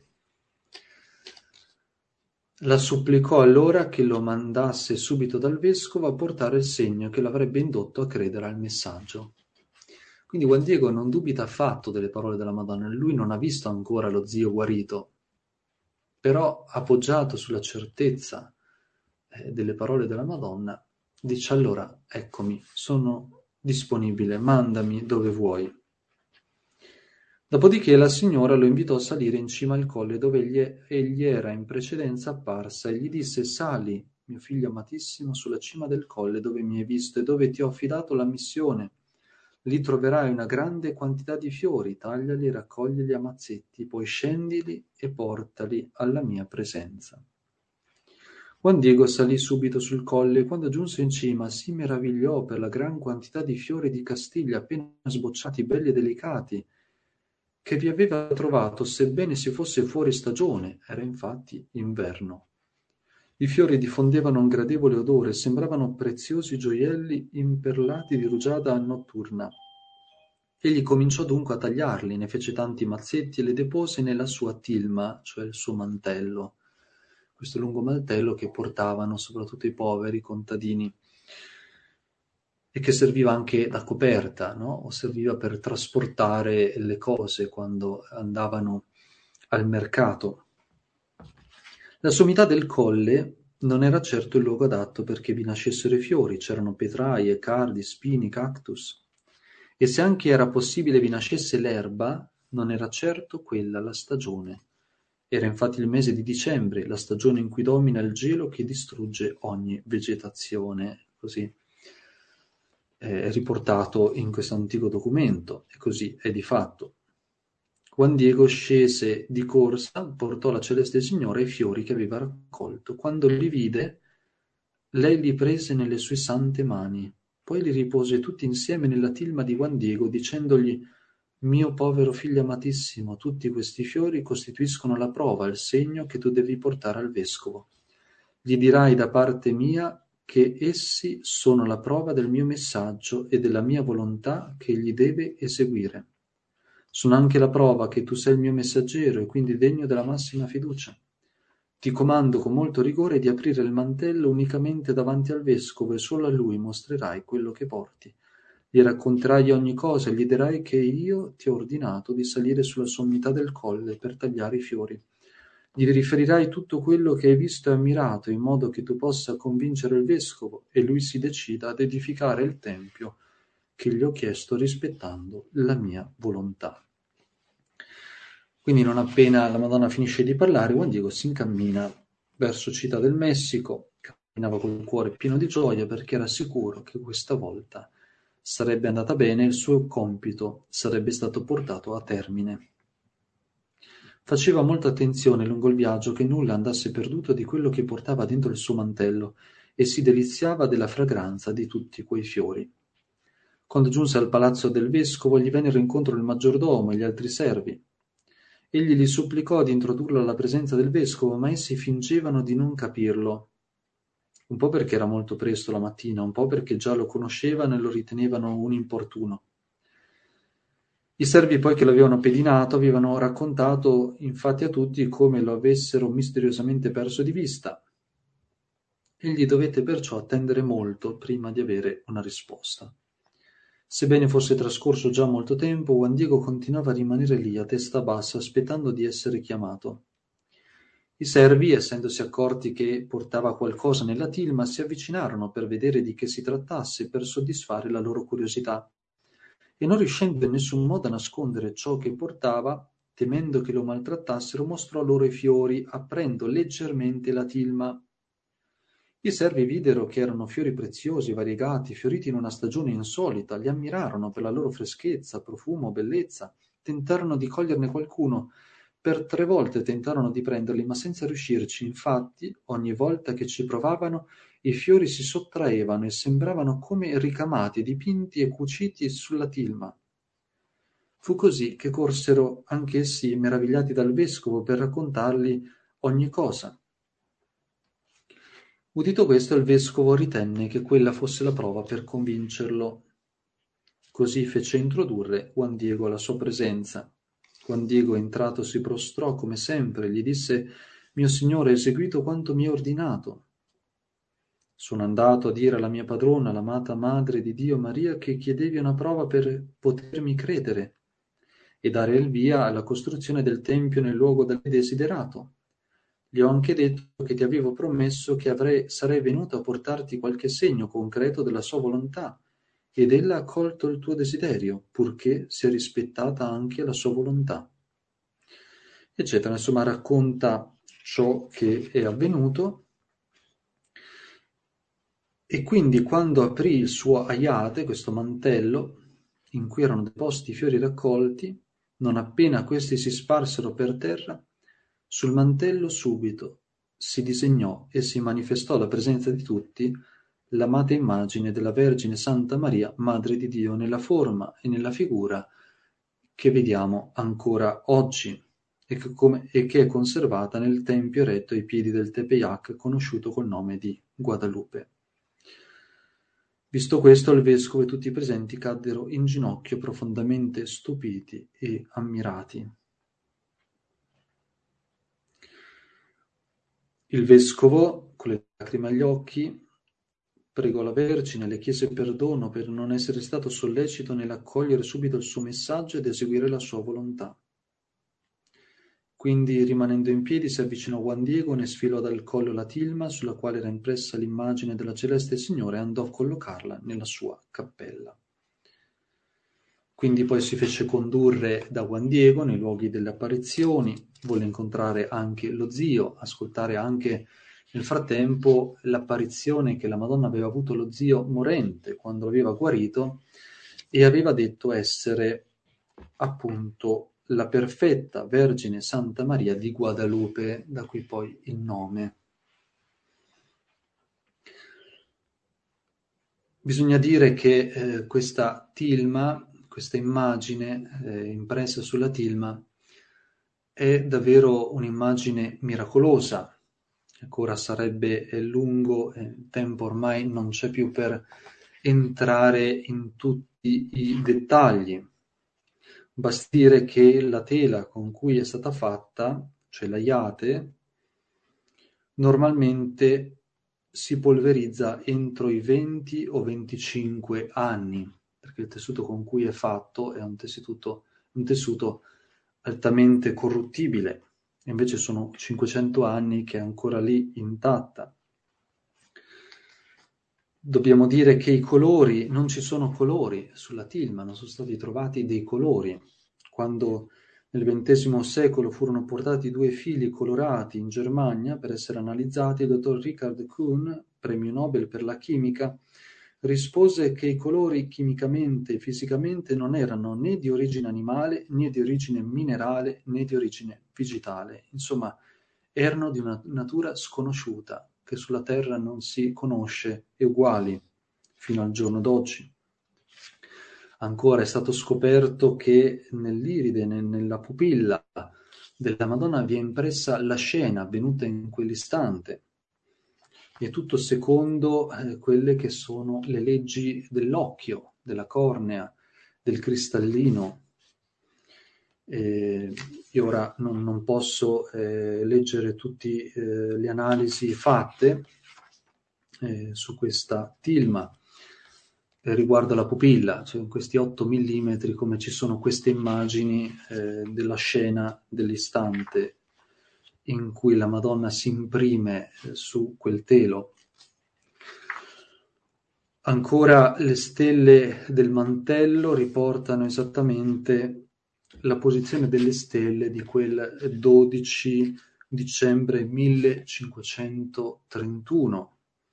La supplicò allora che lo mandasse subito dal vescovo a portare il segno che l'avrebbe indotto a credere al messaggio. Quindi Juan Diego non dubita affatto delle parole della Madonna, lui non ha visto ancora lo zio guarito, però appoggiato sulla certezza eh, delle parole della Madonna, dice allora, eccomi, sono disponibile, mandami dove vuoi. Dopodiché la signora lo invitò a salire in cima al colle dove egli, egli era in precedenza apparsa e gli disse sali, mio figlio amatissimo, sulla cima del colle dove mi hai visto e dove ti ho affidato la missione. Lì troverai una grande quantità di fiori, tagliali e raccoglili a mazzetti, poi scendili e portali alla mia presenza. Juan Diego salì subito sul colle e quando giunse in cima si meravigliò per la gran quantità di fiori di Castiglia appena sbocciati, belli e delicati, che vi aveva trovato, sebbene si fosse fuori stagione, era infatti inverno. I fiori diffondevano un gradevole odore, sembravano preziosi gioielli imperlati di rugiada notturna. Egli cominciò dunque a tagliarli, ne fece tanti mazzetti e li depose nella sua tilma, cioè il suo mantello, questo lungo mantello che portavano soprattutto i poveri contadini e che serviva anche da coperta, no? O serviva per trasportare le cose quando andavano al mercato. La sommità del colle non era certo il luogo adatto perché vi nascessero i fiori, c'erano petraie, cardi, spini, cactus. E se anche era possibile vi nascesse l'erba, non era certo quella la stagione. Era infatti il mese di dicembre, la stagione in cui domina il gelo che distrugge ogni vegetazione, così è riportato in questo antico documento, e così è di fatto. Juan Diego scese di corsa, portò la celeste signora i fiori che aveva raccolto. Quando li vide, lei li prese nelle sue sante mani, poi li ripose tutti insieme nella tilma di Juan Diego, dicendogli «Mio povero figlio amatissimo, tutti questi fiori costituiscono la prova, il segno che tu devi portare al vescovo. Gli dirai da parte mia che essi sono la prova del mio messaggio e della mia volontà che egli deve eseguire. Sono anche la prova che tu sei il mio messaggero e quindi degno della massima fiducia. Ti comando con molto rigore di aprire il mantello unicamente davanti al vescovo e solo a lui mostrerai quello che porti. Gli racconterai ogni cosa e gli dirai che io ti ho ordinato di salire sulla sommità del colle per tagliare i fiori. Gli riferirai tutto quello che hai visto e ammirato, in modo che tu possa convincere il vescovo e lui si decida ad edificare il tempio che gli ho chiesto rispettando la mia volontà. Quindi non appena la Madonna finisce di parlare, Juan Diego si incammina verso Città del Messico, camminava col cuore pieno di gioia perché era sicuro che questa volta sarebbe andata bene e il suo compito sarebbe stato portato a termine. Faceva molta attenzione lungo il viaggio che nulla andasse perduto di quello che portava dentro il suo mantello e si deliziava della fragranza di tutti quei fiori. Quando giunse al palazzo del vescovo gli vennero incontro il maggiordomo e gli altri servi. Egli li supplicò di introdurlo alla presenza del vescovo, ma essi fingevano di non capirlo, un po' perché era molto presto la mattina, un po' perché già lo conoscevano e lo ritenevano un importuno. I servi poi che lo avevano pedinato avevano raccontato infatti a tutti come lo avessero misteriosamente perso di vista. Egli dovette perciò attendere molto prima di avere una risposta. Sebbene fosse trascorso già molto tempo, Juan Diego continuava a rimanere lì a testa bassa, aspettando di essere chiamato. I servi, essendosi accorti che portava qualcosa nella tilma, si avvicinarono per vedere di che si trattasse, per soddisfare la loro curiosità. E non riuscendo in nessun modo a nascondere ciò che portava, temendo che lo maltrattassero, mostrò loro i fiori, aprendo leggermente la tilma. I servi videro che erano fiori preziosi, variegati, fioriti in una stagione insolita, li ammirarono per la loro freschezza, profumo, bellezza, tentarono di coglierne qualcuno. Per tre volte tentarono di prenderli, ma senza riuscirci. Infatti, ogni volta che ci provavano, i fiori si sottraevano e sembravano come ricamati, dipinti e cuciti sulla tilma. Fu così che corsero anch'essi, meravigliati dal vescovo, per raccontargli ogni cosa. Udito questo, il vescovo ritenne che quella fosse la prova per convincerlo. Così fece introdurre Juan Diego alla sua presenza. Juan Diego, entrato, si prostrò come sempre e gli disse: «Mio signore, ho eseguito quanto mi è ordinato. Sono andato a dire alla mia padrona, l'amata Madre di Dio Maria, che chiedevi una prova per potermi credere e dare il via alla costruzione del Tempio nel luogo da lei desiderato. Gli ho anche detto che ti avevo promesso che avrei, sarei venuto a portarti qualche segno concreto della sua volontà, ed ella ha accolto il tuo desiderio, purché sia rispettata anche la sua volontà». Eccetera. Insomma, racconta ciò che è avvenuto. E quindi quando aprì il suo aiate, questo mantello, in cui erano deposti i fiori raccolti, non appena questi si sparsero per terra, sul mantello subito si disegnò e si manifestò alla presenza di tutti l'amata immagine della Vergine Santa Maria, Madre di Dio, nella forma e nella figura che vediamo ancora oggi e che, come, e che è conservata nel tempio eretto ai piedi del Tepeyac, conosciuto col nome di Guadalupe. Visto questo, il vescovo e tutti i presenti caddero in ginocchio, profondamente stupiti e ammirati. Il vescovo, con le lacrime agli occhi, pregò la Vergine, le chiese perdono per non essere stato sollecito nell'accogliere subito il suo messaggio ed eseguire la sua volontà. Quindi, rimanendo in piedi, si avvicinò a Juan Diego, ne sfilò dal collo la tilma sulla quale era impressa l'immagine della celeste Signora e andò a collocarla nella sua cappella. Quindi poi si fece condurre da Juan Diego nei luoghi delle apparizioni, volle incontrare anche lo zio, ascoltare anche nel frattempo l'apparizione che la Madonna aveva avuto lo zio morente quando lo aveva guarito e aveva detto essere appunto la perfetta Vergine Santa Maria di Guadalupe, da cui poi il nome. Bisogna dire che eh, questa tilma, questa immagine eh, impressa sulla tilma, è davvero un'immagine miracolosa. Ancora sarebbe lungo, il tempo ormai non c'è più per entrare in tutti i dettagli. Basti dire che la tela con cui è stata fatta, cioè l'aiate, normalmente si polverizza entro i venti o venticinque anni, perché il tessuto con cui è fatto è un tessuto, un tessuto altamente corruttibile, invece sono cinquecento anni che è ancora lì intatta. Dobbiamo dire che i colori, non ci sono colori sulla tilma, non sono stati trovati dei colori. Quando nel ventesimo secolo furono portati due fili colorati in Germania per essere analizzati, il dottor Richard Kuhn, premio Nobel per la chimica, rispose che i colori chimicamente e fisicamente non erano né di origine animale, né di origine minerale, né di origine vegetale. Insomma, erano di una natura sconosciuta, che sulla Terra non si conosce e uguali fino al giorno d'oggi. Ancora è stato scoperto che nell'iride, nella pupilla della Madonna vi è impressa la scena avvenuta in quell'istante, e tutto secondo eh, quelle che sono le leggi dell'occhio, della cornea, del cristallino. Eh, io ora non, non posso eh, leggere tutte eh, le analisi fatte eh, su questa tilma eh, riguardo alla pupilla, cioè in questi otto millimetri, come ci sono queste immagini eh, della scena dell'istante in cui la Madonna si imprime eh, su quel telo. Ancora le stelle del mantello riportano esattamente la posizione delle stelle di quel dodici dicembre millecinquecentotrentuno.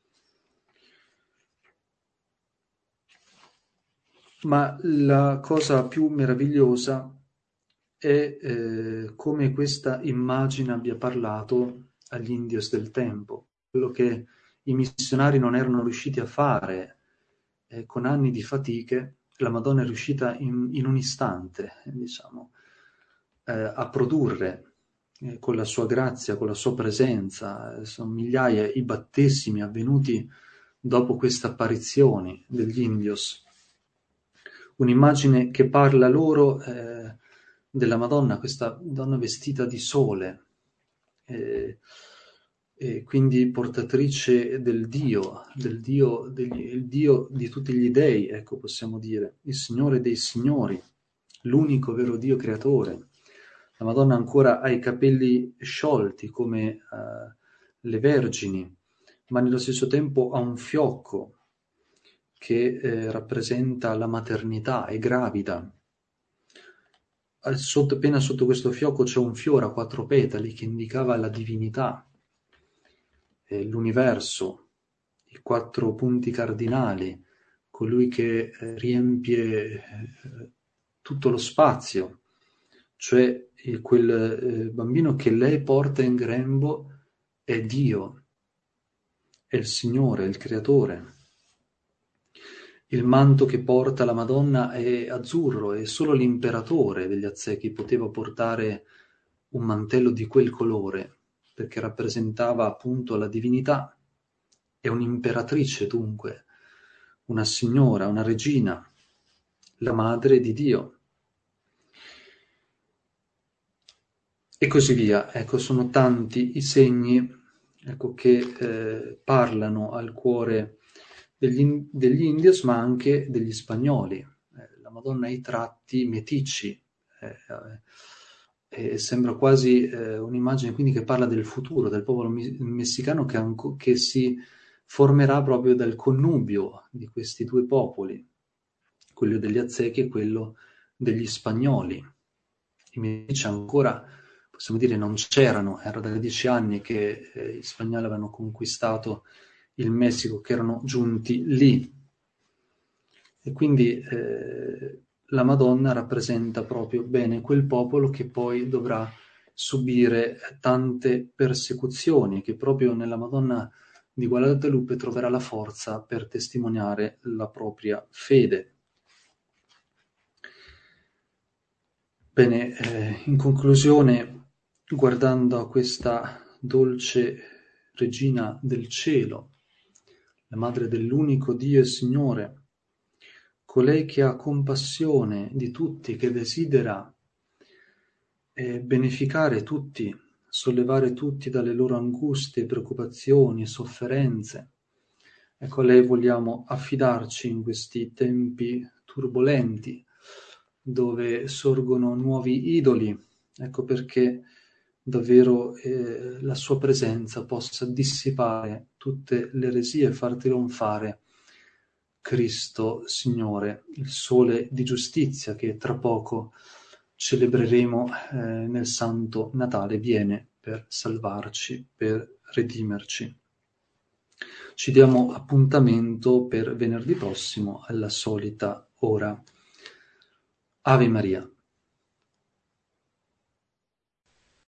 Ma la cosa più meravigliosa è eh, come questa immagine abbia parlato agli indios del tempo, quello che i missionari non erano riusciti a fare eh, con anni di fatiche. La Madonna è riuscita in, in un istante, eh, diciamo, eh, a produrre eh, con la sua grazia, con la sua presenza. Eh, sono migliaia i battesimi avvenuti dopo queste apparizioni degli indios. Un'immagine che parla loro eh, della Madonna, questa donna vestita di sole, eh, e quindi portatrice del Dio, del Dio, degli, il Dio di tutti gli dei, ecco, possiamo dire, il Signore dei Signori, l'unico vero Dio creatore. La Madonna ancora ha i capelli sciolti come eh, le vergini, ma nello stesso tempo ha un fiocco che eh, rappresenta la maternità, è gravida. Al sotto, appena sotto questo fiocco c'è un fiore a quattro petali che indicava la divinità, eh, l'universo, i quattro punti cardinali, colui che eh, riempie eh, tutto lo spazio, cioè eh, quel eh, bambino che lei porta in grembo è Dio, è il Signore, è il Creatore. Il manto che porta la Madonna è azzurro e solo l'imperatore degli Aztechi poteva portare un mantello di quel colore, perché rappresentava appunto la divinità. È un'imperatrice dunque, una signora, una regina, la madre di Dio. E così via. Ecco, sono tanti i segni, ecco, che eh, parlano al cuore degli, degli indios, ma anche degli spagnoli. Eh, la Madonna ha i tratti meticci, eh, eh, e sembra quasi eh, un'immagine quindi che parla del futuro, del popolo mi- messicano che, anco- che si formerà proprio dal connubio di questi due popoli, quello degli Aztechi e quello degli spagnoli. I Medici ancora, possiamo dire, non c'erano, era da dieci anni che eh, gli spagnoli avevano conquistato il Messico, che erano giunti lì. E quindi eh, la Madonna rappresenta proprio bene quel popolo che poi dovrà subire tante persecuzioni, che proprio nella Madonna di Guadalupe troverà la forza per testimoniare la propria fede. Bene, eh, in conclusione, guardando a questa dolce regina del cielo, la madre dell'unico Dio e Signore, colei che ha compassione di tutti, che desidera eh, beneficare tutti, sollevare tutti dalle loro angustie, preoccupazioni e sofferenze. Ecco, a lei vogliamo affidarci in questi tempi turbolenti, dove sorgono nuovi idoli, ecco perché davvero eh, la sua presenza possa dissipare tutte le eresie e far trionfare Cristo Signore, il sole di giustizia che tra poco celebreremo eh, nel Santo Natale, viene per salvarci, per redimerci. Ci diamo appuntamento per venerdì prossimo alla solita ora. Ave Maria.